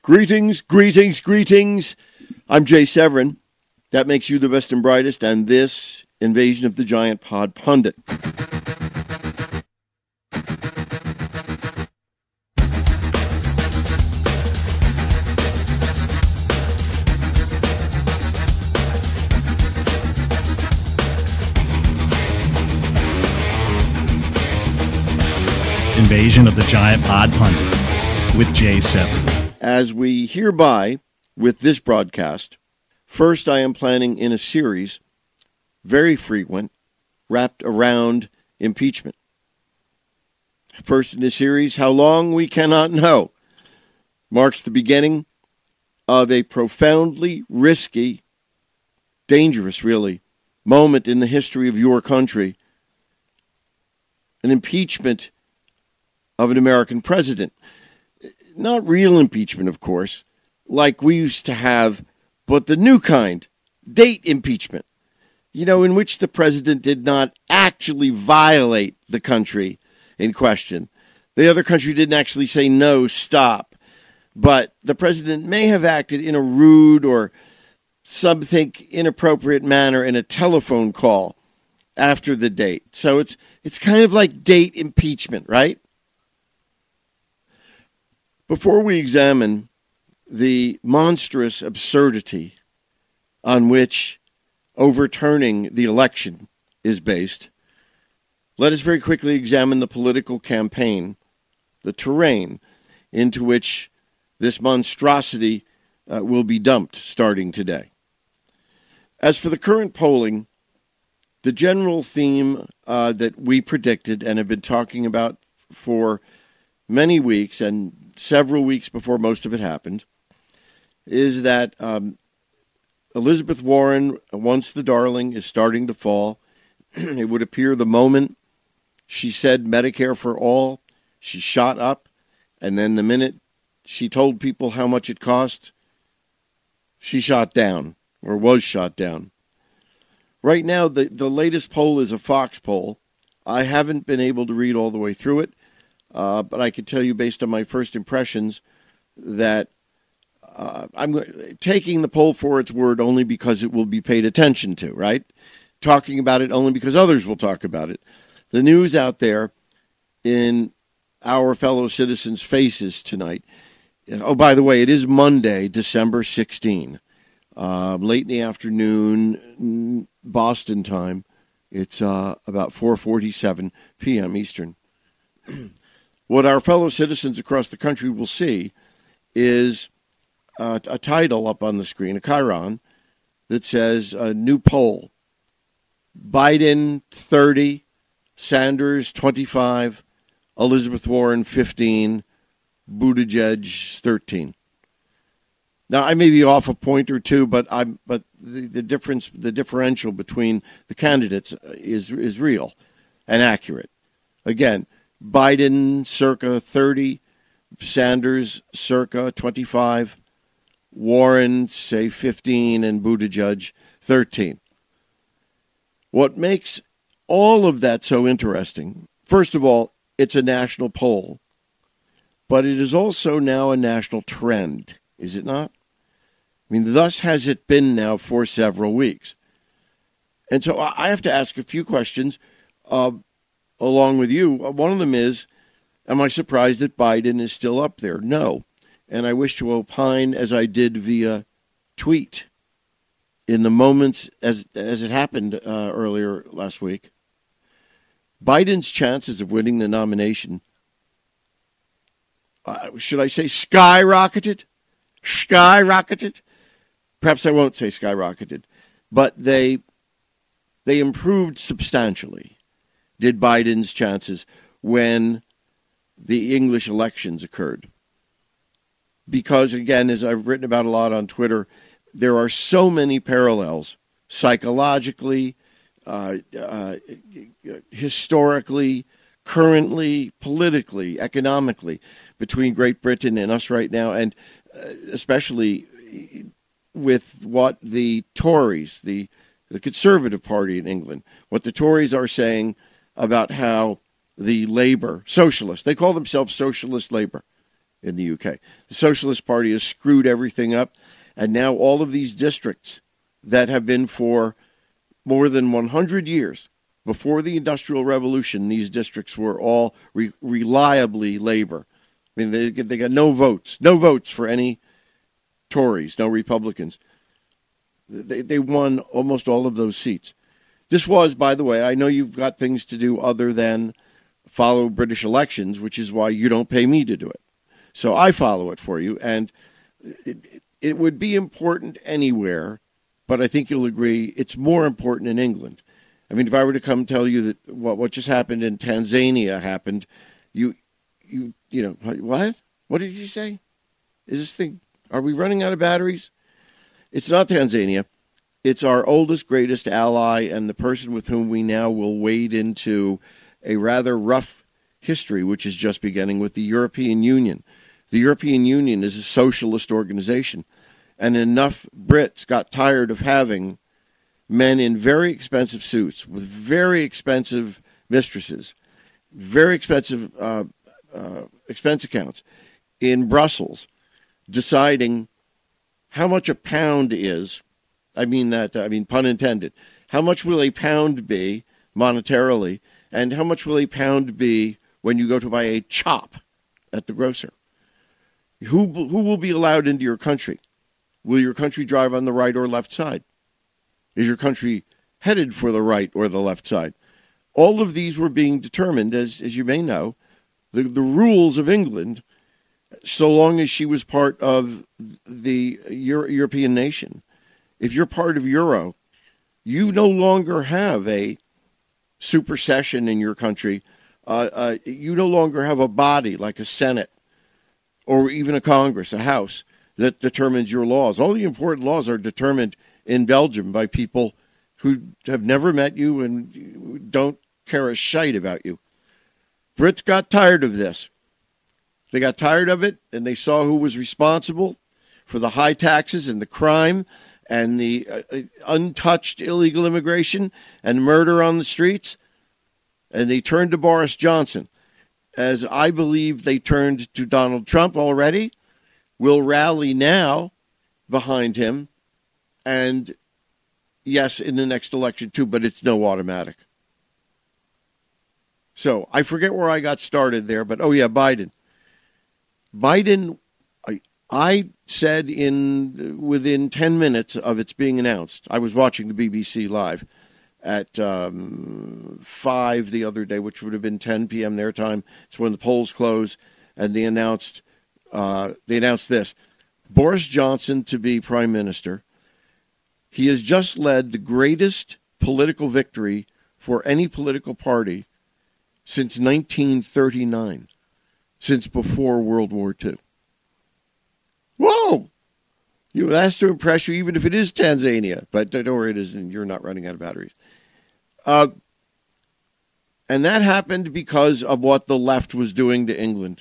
Greetings, greetings, greetings. I'm Jay Severin. That makes you the best and brightest, and this Invasion of the Giant Pod Pundit. Invasion of the Giant Pod Pundit with Jay Severin. As we hereby, with this broadcast, first I am planning in a series, very frequent, wrapped around impeachment. First in the series, how long we cannot know, marks the beginning of a profoundly risky, dangerous really, moment in the history of your country, an impeachment of an American president. Not real impeachment, of course, like we used to have, but the new kind, date impeachment, in which the president did not actually violate the country in question. The other country didn't actually say, no, stop. But the president may have acted in a rude or some think inappropriate manner in a telephone call after the date. So it's kind of like date impeachment, right? Before we examine the monstrous absurdity on which overturning the election is based, let us very quickly examine the political campaign, the terrain into which this monstrosity will be dumped starting today. As for the current polling, the general theme that we predicted and have been talking about for many weeks and several weeks before most of it happened, is that Elizabeth Warren, once the darling, is starting to fall. It would appear the moment she said Medicare for all, she shot up, and then the minute she told people how much it cost, she shot down, or was shot down. Right now, the latest poll is a Fox poll. I haven't been able to read all the way through it. But I can tell you based on my first impressions that I'm taking the poll for its word only because it will be paid attention to, right? Talking about it only because others will talk about it. The news out there in our fellow citizens' faces tonight. Oh, by the way, it is Monday, December 16, late in the afternoon, Boston time. It's about 4:47 p.m. Eastern. What our fellow citizens across the country will see is a title up on the screen, a chyron, that says a new poll. Biden 30, Sanders 25, Elizabeth Warren 15, Buttigieg 13. Now I may be off a point or two, but the differential between the candidates is real and accurate. Again, Biden circa 30, Sanders circa 25, Warren, say 15, and Buttigieg 13. What makes all of that so interesting, first of all, it's a national poll, but it is also now a national trend, is it not? I mean, thus has it been now for several weeks. And so I have to ask a few questions along with you. One of them is, am I surprised that Biden is still up there? No. And I wish to opine as I did via tweet in the moments as it happened earlier last week. Biden's chances of winning the nomination, should I say skyrocketed? Skyrocketed? Perhaps I won't say skyrocketed, but they improved substantially. Did Biden's chances when the English elections occurred. Because, again, as I've written about a lot on Twitter, there are so many parallels psychologically, historically, currently, politically, economically, between Great Britain and us right now, and especially with what the Tories, the Conservative Party in England, what the Tories are saying about how the Labour, socialists, they call themselves socialist Labour in the UK. The Socialist Party has screwed everything up, and now all of these districts that have been for more than 100 years, before the Industrial Revolution, these districts were all reliably Labor. I mean, they got no votes for any Tories, no Republicans. They won almost all of those seats. This was, by the way, I know you've got things to do other than follow British elections, which is why you don't pay me to do it. So I follow it for you, and it would be important anywhere, but I think you'll agree it's more important in England. I mean, if I were to come tell you that what just happened in Tanzania happened, you know, what? What did you say? Is this thing, are we running out of batteries? It's not Tanzania. It's our oldest, greatest ally and the person with whom we now will wade into a rather rough history, which is just beginning with the European Union. The European Union is a socialist organization, and enough Brits got tired of having men in very expensive suits with very expensive mistresses, very expensive expense accounts in Brussels, deciding how much a pound is. I mean, pun intended. How much will a pound be monetarily, and how much will a pound be when you go to buy a chop at the grocer? Who will be allowed into your country? Will your country drive on the right or left side? Is your country headed for the right or the left side? All of these were being determined, as you may know, the rules of England, so long as she was part of the European nation. If you're part of Euro, you no longer have a supersession in your country. You no longer have a body like a Senate or even a Congress, a House, that determines your laws. All the important laws are determined in Belgium by people who have never met you and don't care a shite about you. Brits got tired of this. They got tired of it, and they saw who was responsible for the high taxes and the crime and the untouched illegal immigration and murder on the streets, and they turned to Boris Johnson, as I believe they turned to Donald Trump already, will rally now behind him, and yes, in the next election too, but it's no automatic. So I forget where I got started there, but oh yeah, Biden. I said within 10 minutes of its being announced, I was watching the BBC live at 5 the other day, which would have been 10 p.m. their time. It's when the polls close, and they announced this: Boris Johnson to be prime minister. He has just led the greatest political victory for any political party since 1939, since before World War II. Whoa! That's to impress you, even if it is Tanzania. But don't worry, it isn't. You're not running out of batteries. And that happened because of what the left was doing to England.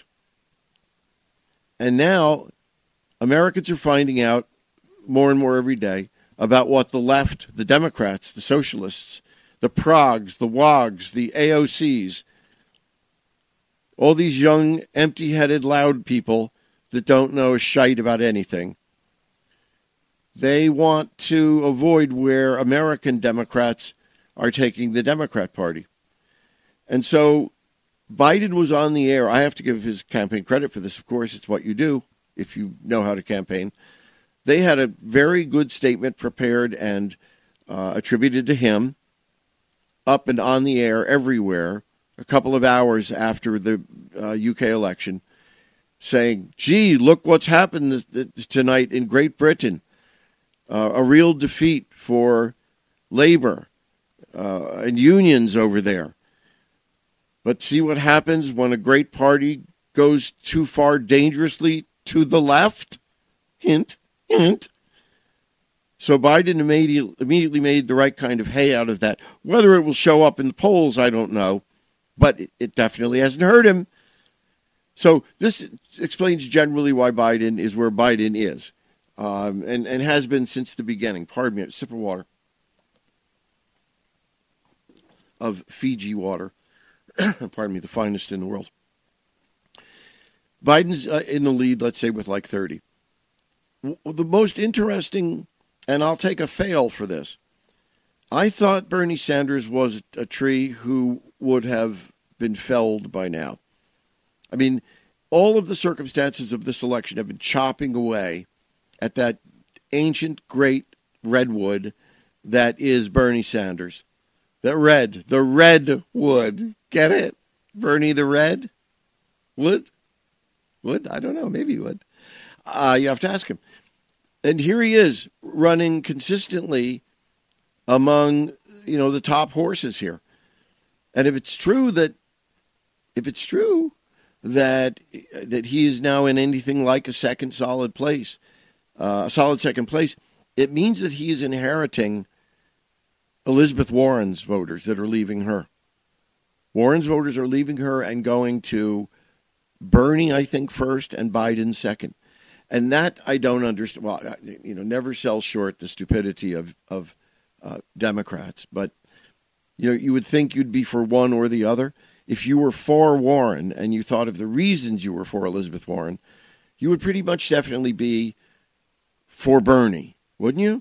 And now Americans are finding out more and more every day about what the left, the Democrats, the socialists, the Progs, the WOGs, the AOCs, all these young, empty-headed, loud people that don't know a shite about anything. They want to avoid where American Democrats are taking the Democrat Party. And so Biden was on the air. I have to give his campaign credit for this. Of course, it's what you do if you know how to campaign. They had a very good statement prepared and attributed to him, up and on the air everywhere, a couple of hours after the UK election, saying, gee, look what's happened tonight in Great Britain. A real defeat for labor and unions over there. But see what happens when a great party goes too far dangerously to the left? Hint, hint. So Biden immediately made the right kind of hay out of that. Whether it will show up in the polls, I don't know. But it definitely hasn't hurt him. So this explains generally why Biden is where Biden is, and has been since the beginning. Pardon me, a sip of water. Of Fiji water. Pardon me, the finest in the world. Biden's in the lead, let's say, with like 30. The most interesting, and I'll take a fail for this, I thought Bernie Sanders was a tree who would have been felled by now. I mean, all of the circumstances of this election have been chopping away at that ancient, great redwood that is Bernie Sanders. The red wood. Get it? Bernie the Red? Would? I don't know. Maybe he would. You have to ask him. And here he is running consistently among, the top horses here. And if it's true that he is now in anything like a second solid place, a solid second place, it means that he is inheriting Elizabeth Warren's voters that are leaving her. Warren's voters are leaving her and going to Bernie, I think, first, and Biden second. And that I don't understand. Well, never sell short the stupidity of Democrats. But, you would think you'd be for one or the other. If you were for Warren and you thought of the reasons you were for Elizabeth Warren, you would pretty much definitely be for Bernie, wouldn't you?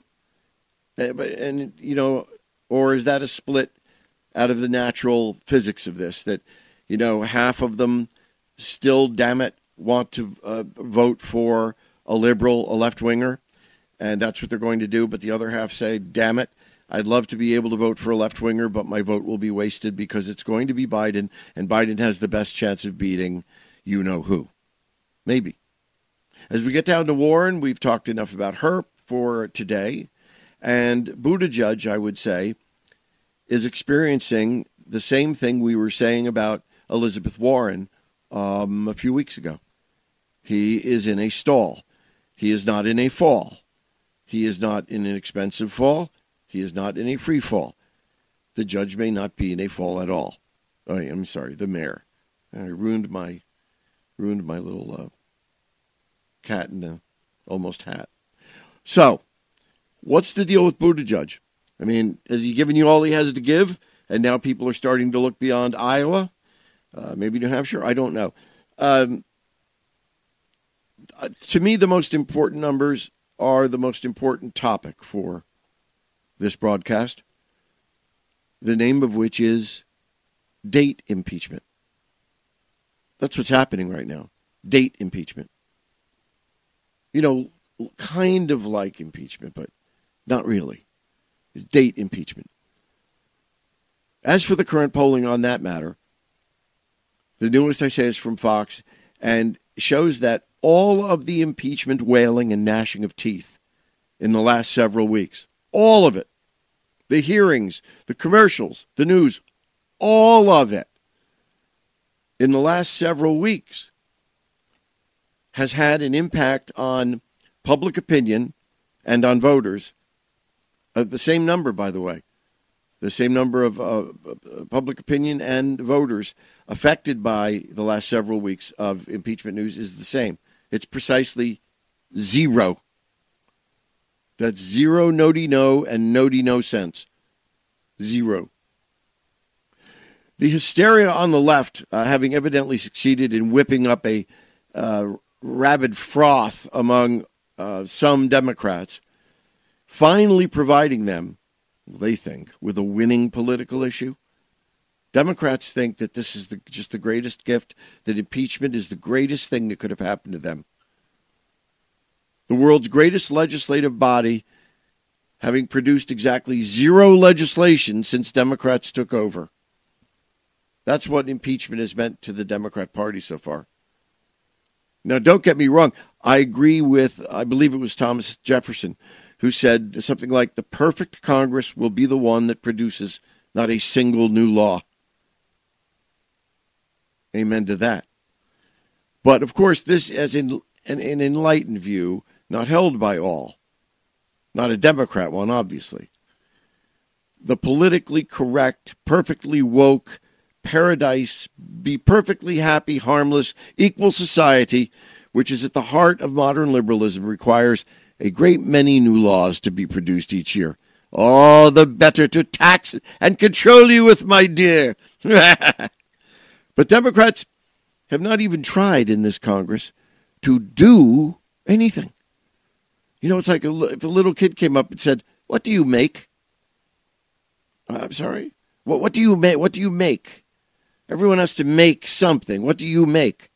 Or is that a split out of the natural physics of this, that, half of them still, damn it, want to vote for a liberal, a left-winger, and that's what they're going to do, but the other half say, damn it, I'd love to be able to vote for a left-winger, but my vote will be wasted because it's going to be Biden, and Biden has the best chance of beating you-know-who. Maybe. As we get down to Warren, we've talked enough about her for today, and Buttigieg, I would say, is experiencing the same thing we were saying about Elizabeth Warren a few weeks ago. He is in a stall. He is not in a fall. He is not in an expensive fall. He is not in a free fall. The judge may not be in a fall at all. I'm sorry, the mayor. I ruined my little cat in a almost hat. So, what's the deal with Buttigieg? I mean, has he given you all he has to give? And now people are starting to look beyond Iowa? Maybe New Hampshire? I don't know. To me, the most important numbers are the most important topic for this broadcast, the name of which is date impeachment. That's what's happening right now. Date impeachment. Kind of like impeachment, but not really. It's date impeachment. As for the current polling on that matter, the newest, I say, is from Fox, and shows that all of the impeachment wailing and gnashing of teeth in the last several weeks, all of it, the hearings, the commercials, the news, all of it, in the last several weeks, has had an impact on public opinion and on voters. The same number, by the way. The same number of public opinion and voters affected by the last several weeks of impeachment news is the same. It's precisely zero. That's zero no-de-no and no-de-no cents. Zero. The hysteria on the left, having evidently succeeded in whipping up a rabid froth among some Democrats, finally providing them, they think, with a winning political issue. Democrats think that this is just the greatest gift, that impeachment is the greatest thing that could have happened to them. The world's greatest legislative body, having produced exactly zero legislation since Democrats took over. That's what impeachment has meant to the Democrat Party so far. Now, don't get me wrong. I agree with, I believe it was Thomas Jefferson, who said something like, the perfect Congress will be the one that produces not a single new law. Amen to that. But, of course, this is an enlightened view, not held by all. Not a Democrat one, obviously. The politically correct, perfectly woke, paradise, be perfectly happy, harmless, equal society, which is at the heart of modern liberalism, requires a great many new laws to be produced each year. All the better to tax and control you with, my dear. But Democrats have not even tried in this Congress to do anything. You know, it's like if a little kid came up and said, "What do you make?" I'm sorry? What do you make? What do you make? Everyone has to make something. What do you make?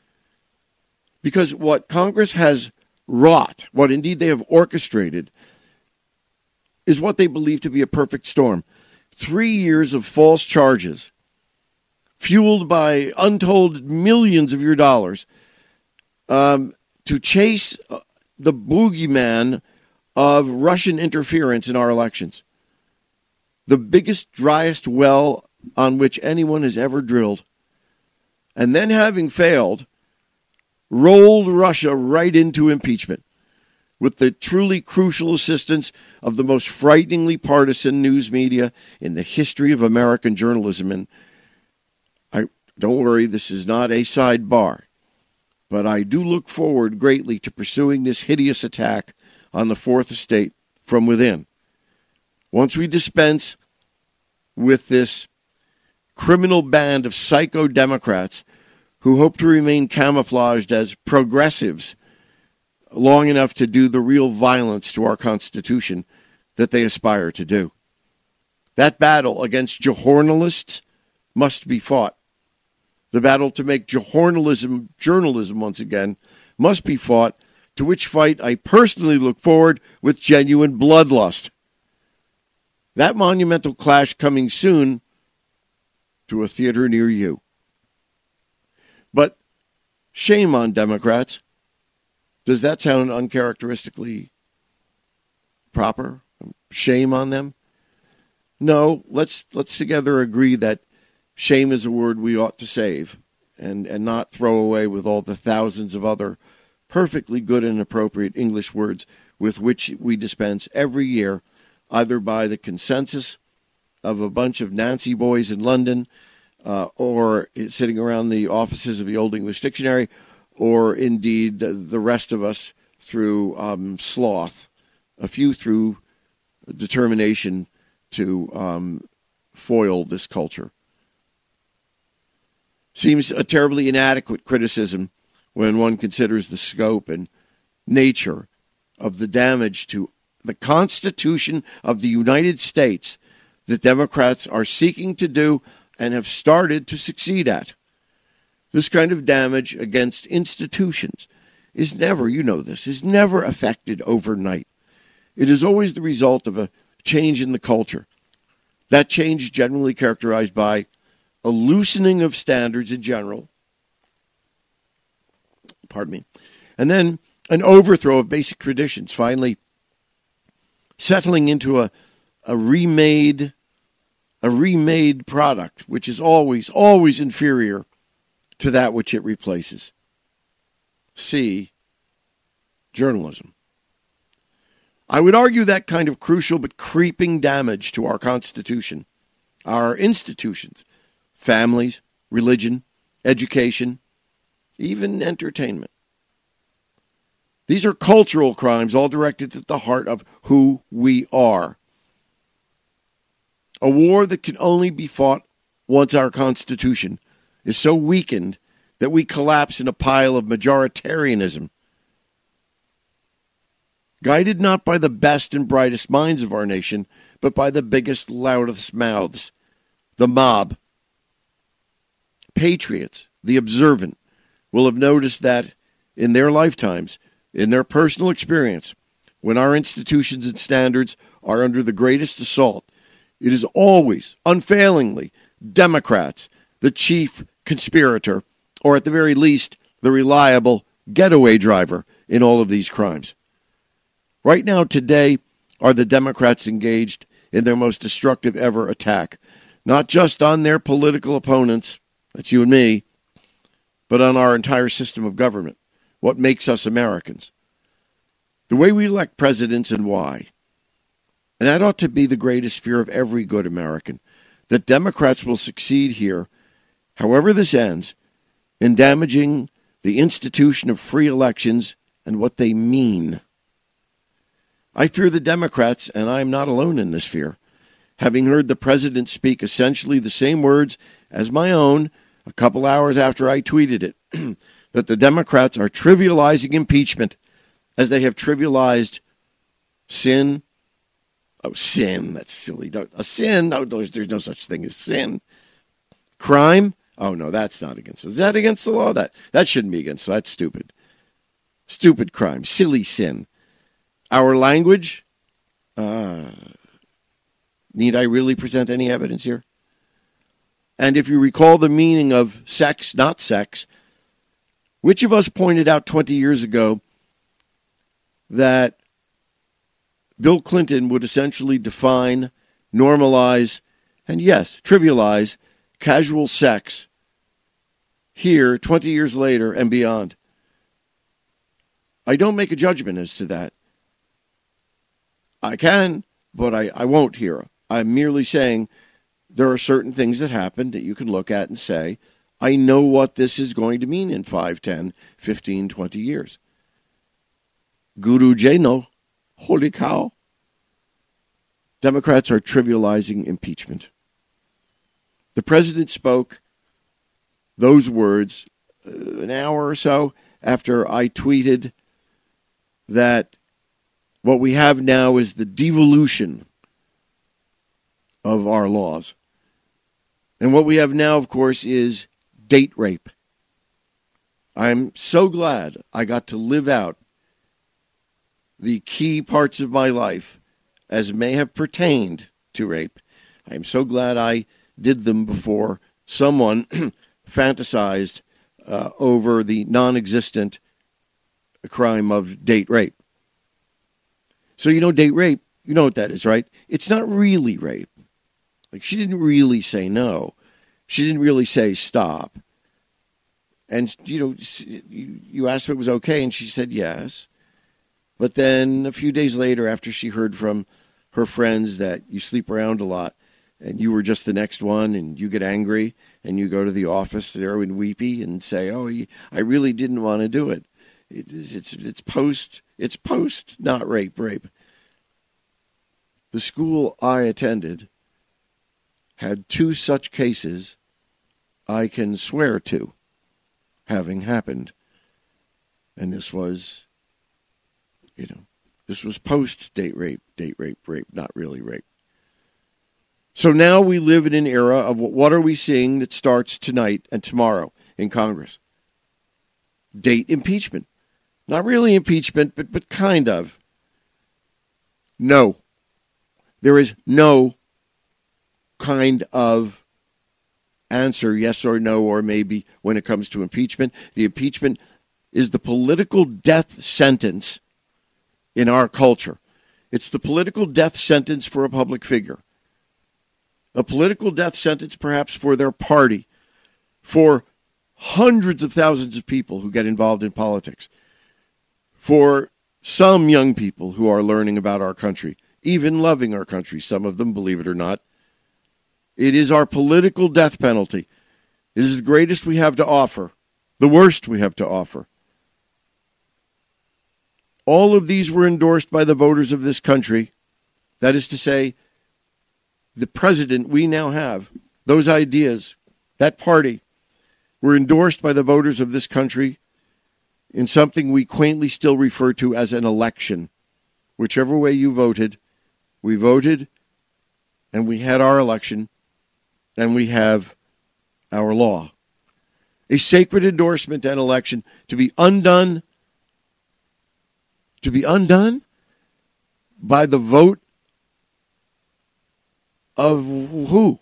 Because what Congress has wrought, what indeed they have orchestrated, is what they believe to be a perfect storm. 3 years of false charges, fueled by untold millions of your dollars, to chase the boogeyman of Russian interference in our elections. The biggest, driest well on which anyone has ever drilled. And then, having failed, rolled Russia right into impeachment with the truly crucial assistance of the most frighteningly partisan news media in the history of American journalism. And don't worry, this is not a sidebar, but I do look forward greatly to pursuing this hideous attack on the Fourth Estate from within. Once we dispense with this criminal band of psycho Democrats who hope to remain camouflaged as progressives long enough to do the real violence to our Constitution that they aspire to do. That battle against journalists must be fought. The battle to make journalism once again must be fought, to which fight I personally look forward with genuine bloodlust. That monumental clash coming soon to a theater near you. But shame on Democrats. Does that sound uncharacteristically proper? Shame on them? No, let's together agree that shame is a word we ought to save and not throw away with all the thousands of other perfectly good and appropriate English words with which we dispense every year, either by the consensus of a bunch of Nancy boys in London or sitting around the offices of the Old English Dictionary, or indeed the rest of us through sloth, a few through determination to foil this culture. Seems a terribly inadequate criticism when one considers the scope and nature of the damage to the Constitution of the United States that Democrats are seeking to do and have started to succeed at. This kind of damage against institutions is never, you know this, is never affected overnight. It is always the result of a change in the culture. That change is generally characterized by a loosening of standards in general, and then an overthrow of basic traditions, finally settling into a remade product, which is always inferior to that which it replaces. See, journalism. I would argue that kind of crucial but creeping damage to our Constitution, our institutions, families, religion, education, even entertainment. These are cultural crimes, all directed at the heart of who we are. A war that can only be fought once our Constitution is so weakened that we collapse in a pile of majoritarianism. Guided not by the best and brightest minds of our nation, but by the biggest, loudest mouths, the mob. Patriots, the observant, will have noticed that in their lifetimes, in their personal experience, when our institutions and standards are under the greatest assault, it is always, unfailingly, Democrats, the chief conspirator, or at the very least, the reliable getaway driver in all of these crimes. Right now, today, are the Democrats engaged in their most destructive ever attack, not just on their political opponents, that's you and me, but on our entire system of government, what makes us Americans, the way we elect presidents and why. And that ought to be the greatest fear of every good American, that Democrats will succeed here, however this ends, in damaging the institution of free elections and what they mean. I fear the Democrats, and I am not alone in this fear, having heard the president speak essentially the same words as my own a couple hours after I tweeted it, that the Democrats are trivializing impeachment as they have trivialized sin. Oh, sin, that's silly. A sin? No, there's no such thing as sin. Crime? Oh, no, that's not against. Is that against the law? That shouldn't be against. That's stupid. Stupid crime. Silly sin. Our language? Need I really present any evidence here? And if you recall the meaning of sex, not sex, which of us pointed out 20 years ago that Bill Clinton would essentially define, normalize, and yes, trivialize casual sex here 20 years later and beyond? I don't make a judgment as to that. I can, but I won't here. I'm merely saying there are certain things that happened that you can look at and say, I know what this is going to mean in 5, 10, 15, 20 years. Guru Jano, holy cow. Democrats are trivializing impeachment. The president spoke those words an hour or so after I tweeted that what we have now is the devolution of our laws. And what we have now, of course, is date rape. I'm so glad I got to live out the key parts of my life as may have pertained to rape. I am so glad I did them before someone fantasized over the non-existent crime of date rape. So date rape, you know what that is, right? It's not really rape. Like, she didn't really say no. She didn't really say stop. And, you asked if it was okay, and she said yes. But then a few days later, after she heard from her friends that you sleep around a lot and you were just the next one, and you get angry and you go to the office there and weepy and say, oh, I really didn't want to do it. It's post, not rape. The school I attended had 2 such cases I can swear to having happened. And this was, this was post date rape, not really rape. So now we live in an era of what are we seeing that starts tonight and tomorrow in Congress? Date impeachment. Not really impeachment, but kind of. No. There is no kind of answer, yes or no, or maybe when it comes to impeachment. The impeachment is the political death sentence in our culture. It's the political death sentence for a public figure. A political death sentence perhaps for their party, for hundreds of thousands of people who get involved in politics, for some young people who are learning about our country, even loving our country, some of them, believe it or not. It is our political death penalty. It is the greatest we have to offer, the worst we have to offer. All of these were endorsed by the voters of this country. That is to say, the president we now have, those ideas, that party, were endorsed by the voters of this country in something we quaintly still refer to as an election. Whichever way you voted, we voted, and we had our election, and we have our law. A sacred endorsement and election to be undone by the vote of who?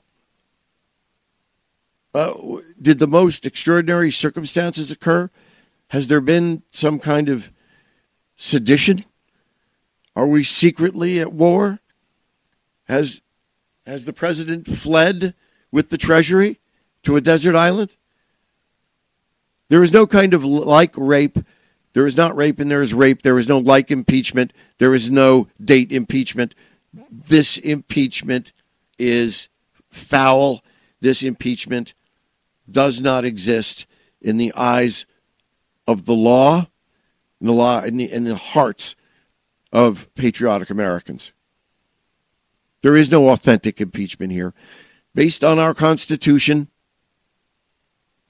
Did the most extraordinary circumstances occur? Has there been some kind of sedition? Are we secretly at war? Has the president fled with the treasury to a desert island? There is no kind of like rape. There is not rape and there is rape. There is no like impeachment. There is no date impeachment. This impeachment is foul. This impeachment does not exist in the eyes of the law, in the hearts of patriotic Americans. There is no authentic impeachment here. Based on our Constitution,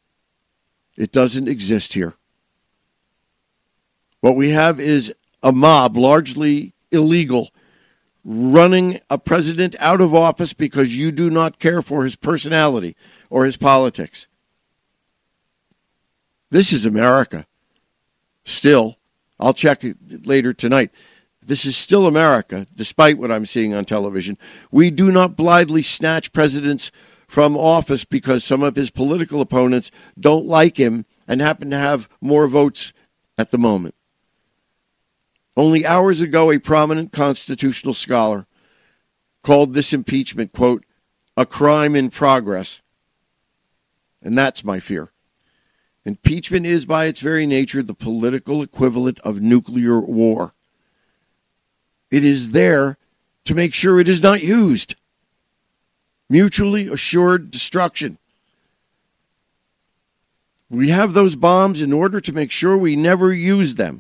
It doesn't exist here. What we have is a mob, largely illegal, running a president out of office because you do not care for his personality or his politics. This is America. Still, I'll check it later tonight. This is still America, despite what I'm seeing on television. We do not blithely snatch presidents from office because some of his political opponents don't like him and happen to have more votes at the moment. Only hours ago, a prominent constitutional scholar called this impeachment, quote, a crime in progress. And that's my fear. Impeachment is, by its very nature, the political equivalent of nuclear war. It is there to make sure it is not used. Mutually assured destruction. We have those bombs in order to make sure we never use them.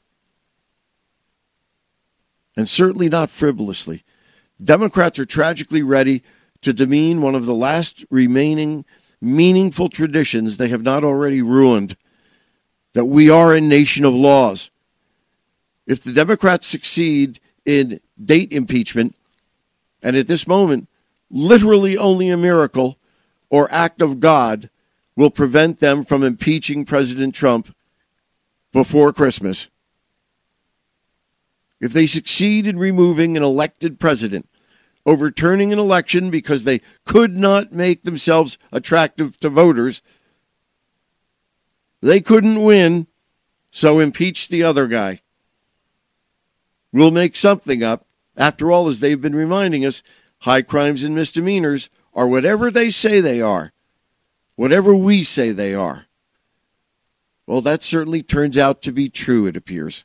And certainly not frivolously. Democrats are tragically ready to demean one of the last remaining meaningful traditions they have not already ruined, that we are a nation of laws. If the Democrats succeed in date impeachment, and at this moment, literally only a miracle or act of God will prevent them from impeaching President Trump before Christmas. If they succeed in removing an elected president, overturning an election because they could not make themselves attractive to voters, they couldn't win, so impeach the other guy. We'll make something up. After all, as they've been reminding us, high crimes and misdemeanors are whatever they say they are, whatever we say they are. Well, that certainly turns out to be true, it appears.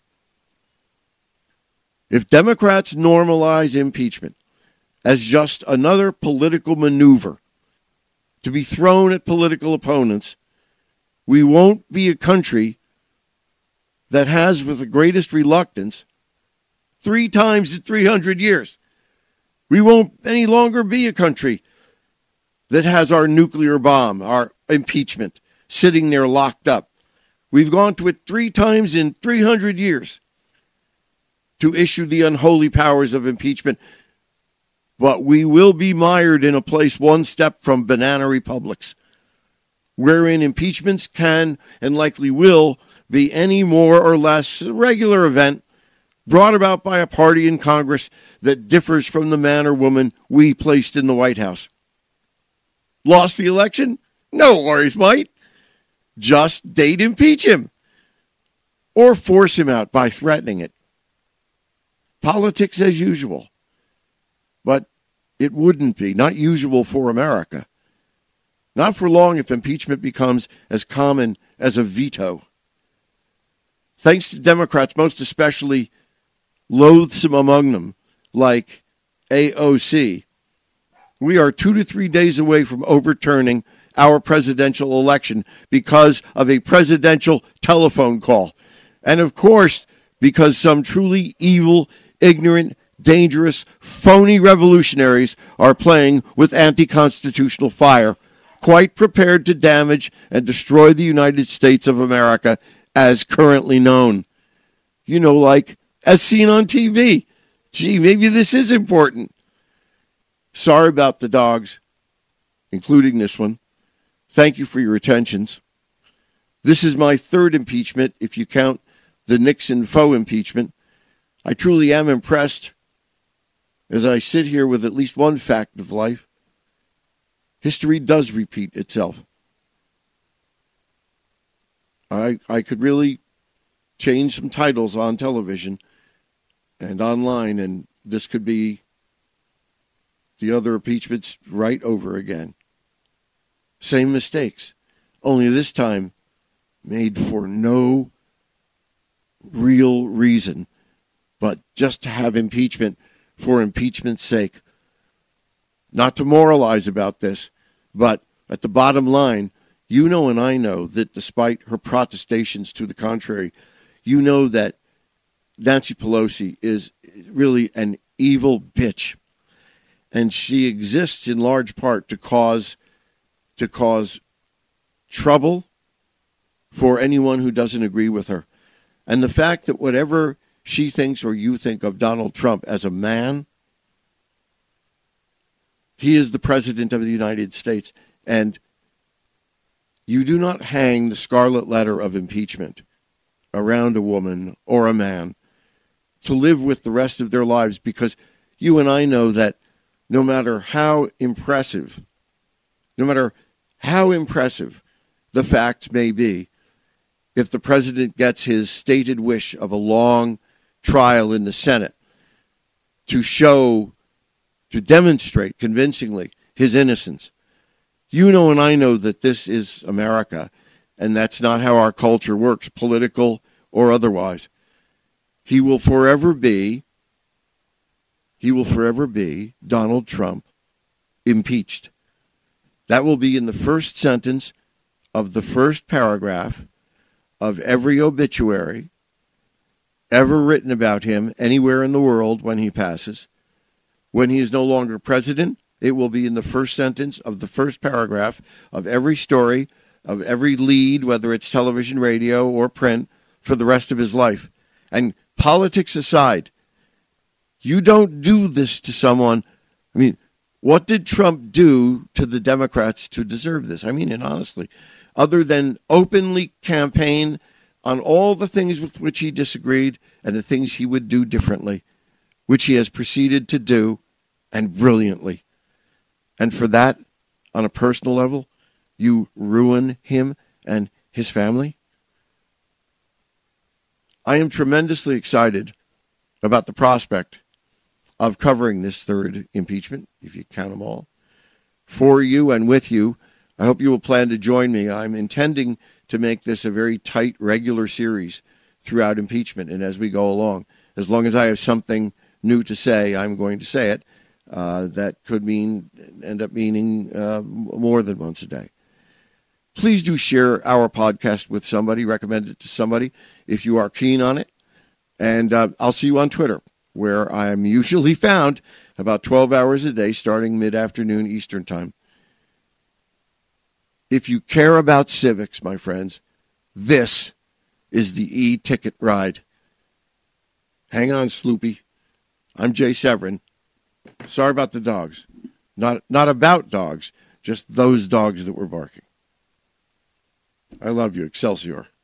If Democrats normalize impeachment as just another political maneuver to be thrown at political opponents, we won't be a country that has, with the greatest reluctance, 3 times in 300 years. We won't any longer be a country that has our nuclear bomb, our impeachment, sitting there locked up. We've gone to it 3 times in 300 years to issue the unholy powers of impeachment. But we will be mired in a place one step from banana republics, wherein impeachments can and likely will be any more or less a regular event brought about by a party in Congress that differs from the man or woman we placed in the White House. Lost the election? No worries, mate. Just date impeach him. Or force him out by threatening it. Politics as usual. But it wouldn't be, not usual for America. Not for long if impeachment becomes as common as a veto. Thanks to Democrats, most especially loathsome among them, like AOC, we are 2 to 3 days away from overturning our presidential election because of a presidential telephone call. And of course, because some truly evil, ignorant, dangerous, phony revolutionaries are playing with anti-constitutional fire, quite prepared to damage and destroy the United States of America as currently known. You know, like as seen on TV. Gee, maybe this is important. Sorry about the dogs, including this one. Thank you for your attentions. This is my 3rd impeachment, if you count the Nixon faux impeachment. I truly am impressed as I sit here with at least one fact of life. History does repeat itself. I could really change some titles on television and online, and this could be the other impeachments right over again. Same mistakes, only this time made for no real reason, but just to have impeachment for impeachment's sake. Not to moralize about this, but at the bottom line, you know and I know that despite her protestations to the contrary, you know that Nancy Pelosi is really an evil bitch. And she exists in large part to cause trouble for anyone who doesn't agree with her. And the fact that whatever she thinks or you think of Donald Trump as a man, he is the president of the United States. And you do not hang the scarlet letter of impeachment around a woman or a man to live with the rest of their lives, because you and I know that no matter how impressive the facts may be, if the president gets his stated wish of a long trial in the Senate to demonstrate convincingly his innocence, you know and I know that this is America, and that's not how our culture works, political or otherwise. He will forever be Donald Trump impeached. That will be in the first sentence of the first paragraph of every obituary ever written about him anywhere in the world when he passes. When he is no longer president, it will be in the first sentence of the first paragraph of every story, of every lead, whether it's television, radio, or print, for the rest of his life. And politics aside, you don't do this to someone. I mean, what did Trump do to the Democrats to deserve this? I mean, and honestly, other than openly campaign on all the things with which he disagreed and the things he would do differently, which he has proceeded to do, and brilliantly. And for that, on a personal level, you ruin him and his family? I am tremendously excited about the prospect of covering this third impeachment, if you count them all, for you and with you. I hope you will plan to join me. I'm intending to make this a very tight, regular series throughout impeachment and as we go along. As long as I have something new to say, I'm going to say it. That could end up meaning more than once a day. Please do share our podcast with somebody, recommend it to somebody if you are keen on it. And I'll see you on Twitter, where I am usually found about 12 hours a day, starting mid-afternoon Eastern time. If you care about civics, my friends, this is the e-ticket ride. Hang on, Sloopy. I'm Jay Severin. Sorry about the dogs. Not about dogs, just those dogs that were barking. I love you. Excelsior.